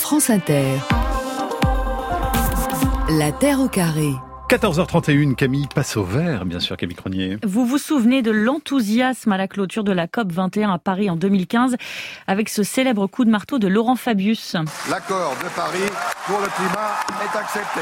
France Inter. La Terre au carré. 14h31, Camille passe au vert, bien sûr, Camille Cronier. Vous vous souvenez de l'enthousiasme à la clôture de la COP21 à Paris en 2015, avec ce célèbre coup de marteau de Laurent Fabius. L'accord de Paris pour le climat est accepté.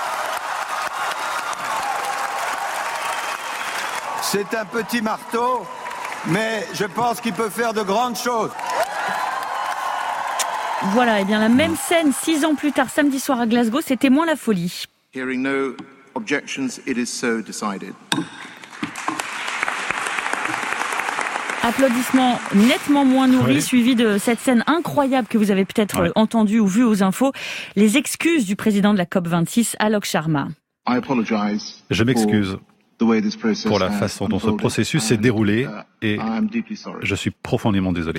C'est un petit marteau, mais je pense qu'il peut faire de grandes choses. Voilà, et bien la même scène 6 ans plus tard, samedi soir à Glasgow, c'était moins la folie. Hearing no objections, it is so decided. Applaudissements nettement moins nourris, suivis de cette scène incroyable que vous avez peut-être entendue ou vue aux infos, les excuses du président de la COP26, Alok Sharma. Je m'excuse pour la façon dont ce processus s'est déroulé et je suis profondément désolé.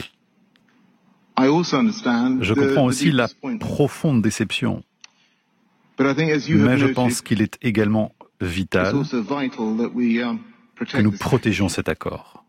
Je comprends aussi la profonde déception, mais je pense qu'il est également vital que nous protégions cet accord.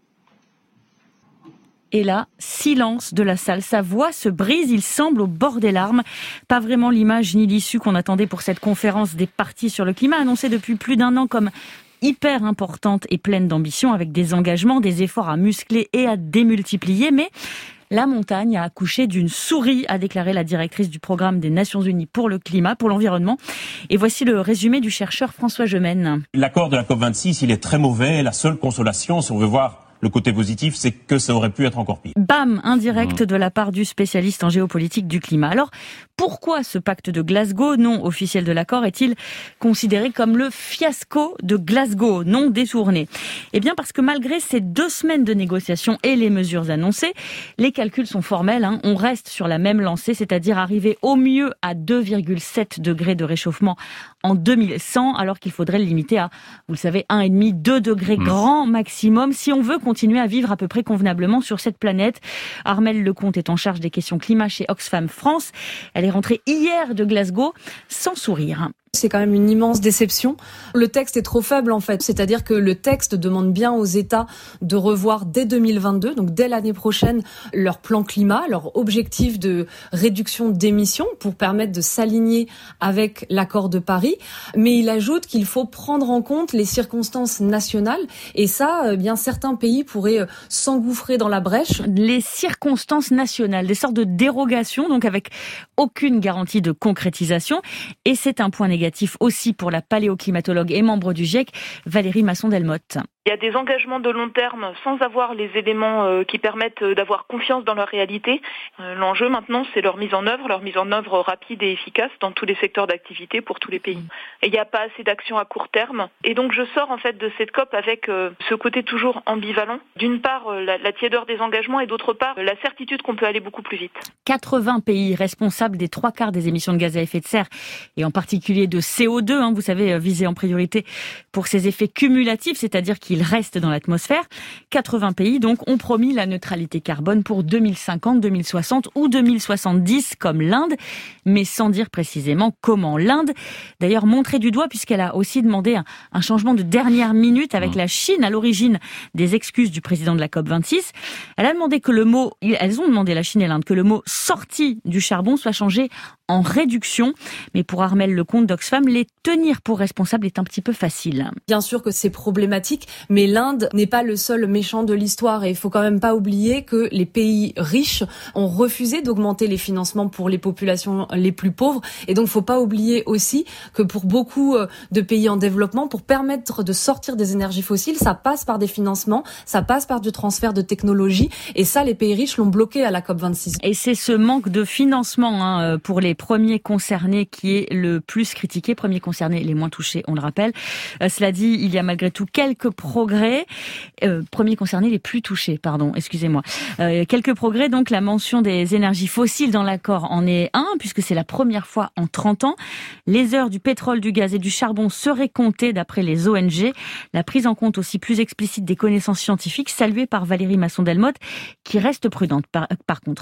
Et là, silence de la salle. Sa voix se brise, il semble au bord des larmes. Pas vraiment l'image ni l'issue qu'on attendait pour cette conférence des partis sur le climat, annoncée depuis plus d'1 an comme hyper importante et pleine d'ambition, avec des engagements, des efforts à muscler et à démultiplier. Mais la montagne a accouché d'une souris, a déclaré la directrice du programme des Nations Unies pour le climat, pour l'environnement. Et voici le résumé du chercheur François Gemène. L'accord de la COP26, il est très mauvais. La seule consolation, si on veut voir le côté positif, c'est que ça aurait pu être encore pire. Bam, indirect de la part du spécialiste en géopolitique du climat. Alors, pourquoi ce pacte de Glasgow, nom officiel de l'accord, est-il considéré comme le fiasco de Glasgow, non détourné ? Eh bien, parce que malgré ces 2 semaines de négociations et les mesures annoncées, les calculs sont formels. On reste sur la même lancée, c'est-à-dire arriver au mieux à 2,7 degrés de réchauffement en 2100, alors qu'il faudrait le limiter à, vous le savez, 1,5, 2 degrés grand maximum, si on veut continuer à vivre à peu près convenablement sur cette planète. Armelle Lecomte est en charge des questions climat chez Oxfam France. Elle est rentrée hier de Glasgow sans sourire. C'est quand même une immense déception. Le texte est trop faible en fait, c'est-à-dire que le texte demande bien aux États de revoir dès 2022, donc dès l'année prochaine, leur plan climat, leur objectif de réduction d'émissions pour permettre de s'aligner avec l'accord de Paris. Mais il ajoute qu'il faut prendre en compte les circonstances nationales et ça, bien certains pays pourraient s'engouffrer dans la brèche. Les circonstances nationales, des sortes de dérogations, donc avec aucune garantie de concrétisation. Et c'est un point négatif aussi pour la paléoclimatologue et membre du GIEC, Valérie Masson-Delmotte. Il y a des engagements de long terme sans avoir les éléments qui permettent d'avoir confiance dans leur réalité. L'enjeu maintenant, c'est leur mise en œuvre rapide et efficace dans tous les secteurs d'activité pour tous les pays. Et il n'y a pas assez d'actions à court terme. Et donc je sors en fait de cette COP avec ce côté toujours ambivalent. D'une part, la tiédeur des engagements et d'autre part, la certitude qu'on peut aller beaucoup plus vite. 80 pays responsables des 3/4 des émissions de gaz à effet de serre et en particulier de CO2, vous savez, visés en priorité pour ses effets cumulatifs, c'est-à-dire qu'ils restent dans l'atmosphère. 80 pays donc ont promis la neutralité carbone pour 2050, 2060 ou 2070 comme l'Inde, mais sans dire précisément comment. L'Inde, d'ailleurs montrée du doigt puisqu'elle a aussi demandé un changement de dernière minute avec la Chine à l'origine des excuses du président de la COP26. Elles ont demandé, la Chine et l'Inde, que le mot sortie du charbon soit changé en réduction. Mais pour Armelle Lecomte d'Oxfam, les tenir pour responsables est un petit peu facile. Bien sûr que c'est problématique, mais l'Inde n'est pas le seul méchant de l'histoire et il faut quand même pas oublier que les pays riches ont refusé d'augmenter les financements pour les populations les plus pauvres. Et donc, faut pas oublier aussi que pour beaucoup de pays en développement, pour permettre de sortir des énergies fossiles, ça passe par des financements, ça passe par du transfert de technologie. Et ça, les pays riches l'ont bloqué à la COP26. Et c'est ce manque de financement pour les premiers concernés qui est le plus critiqué. Premiers concernés, les moins touchés, on le rappelle. Cela dit, il y a malgré tout quelques progrès. Premiers concernés, les plus touchés, excusez-moi. Quelques progrès, donc la mention des énergies fossiles dans l'accord en est un, puisque c'est la première fois en 30 ans. Les heures du pétrole, du gaz et du charbon seraient comptées d'après les ONG. La prise en compte aussi plus explicite des connaissances scientifiques, saluée par Valérie Masson-Delmotte, qui reste prudente par contre.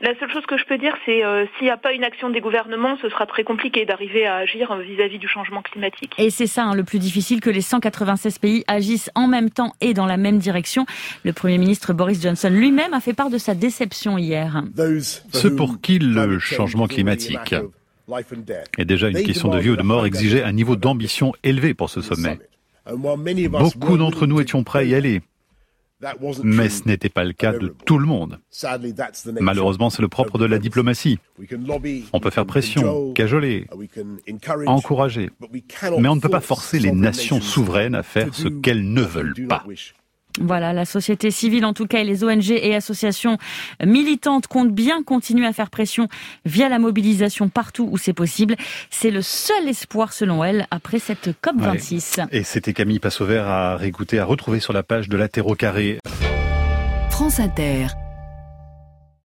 La seule chose que je peux dire, c'est s'il n'y a pas une action des gouvernements, ce sera très compliqué d'arriver à agir vis-à-vis du changement climatique. Et c'est ça le plus difficile, que les 196 pays agissent en même temps et dans la même direction. Le Premier ministre Boris Johnson lui-même a fait part de sa déception hier. Ceux pour qui le changement climatique est déjà une question de vie ou de mort exigeaient un niveau d'ambition élevé pour ce sommet. Beaucoup d'entre nous étions prêts à y aller. Mais ce n'était pas le cas de tout le monde. Malheureusement, c'est le propre de la diplomatie. On peut faire pression, cajoler, encourager, mais on ne peut pas forcer les nations souveraines à faire ce qu'elles ne veulent pas. Voilà, la société civile en tout cas et les ONG et associations militantes comptent bien continuer à faire pression via la mobilisation partout où c'est possible. C'est le seul espoir selon elle après cette COP26. Ouais. Et c'était Camille Passauvert à réécouter, à retrouver sur la page de La Terre au carré. France Inter.